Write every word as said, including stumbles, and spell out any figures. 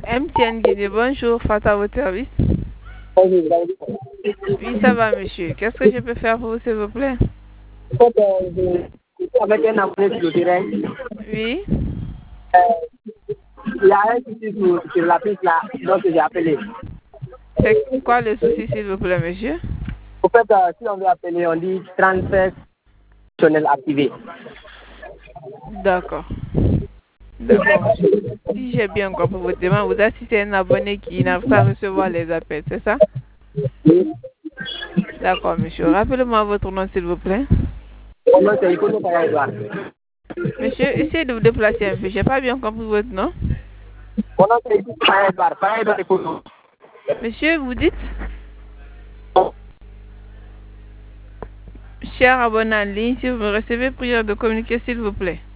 M T N Guinée, bonjour, Fata, votre service. Oui, ça va, monsieur. Qu'est-ce que je peux faire pour vous, s'il vous plaît? Avec un abonné sur le terrain. Oui. Il y a un souci sur, sur la piste là, donc j'ai appelé. C'est quoi le souci, s'il vous plaît, monsieur? Au fait, euh, si on veut appeler, on dit transfert fonctionnel activé. D'accord. D'accord, monsieur. Si j'ai bien compris votre demande, vous assistez un abonné qui n'arrive pas à recevoir les appels, c'est ça? Oui. D'accord, monsieur. Rappelez-moi votre nom, s'il vous plaît. Mon nom c'est Ikono Kaya Edouard. Monsieur, essayez de vous déplacer un peu. J'ai pas bien compris votre nom. Mon nom c'est Ikono Kaya Edouard. Kaya Edouard Ikono. Monsieur, vous dites? Cher abonné en ligne, si vous me recevez, prière de communiquer, s'il vous plaît.